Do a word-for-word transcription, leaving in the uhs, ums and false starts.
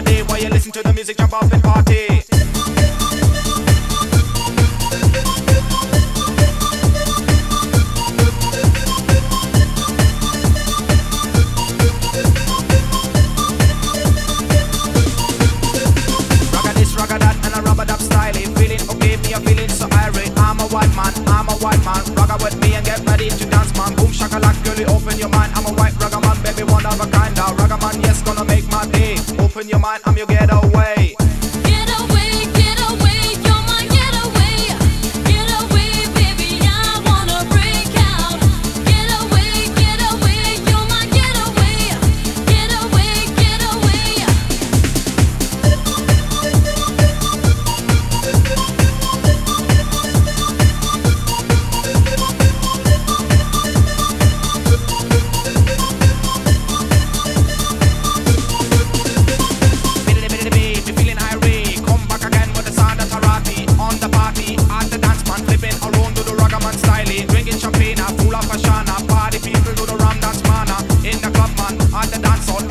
my day. While you listen to the music, jump up and party. White man, I'm a white man. Ragga with me and get ready to dance, man. Boom shakalak, girlie, open your mind. I'm a white ragga man, baby, one of a kind. A ragga man, yes, gonna make my day. Open your mind, I'm your getaway. Drinking champagne, full of Ashana. Party people do the rum dance mana. In the club man, on the dance hall.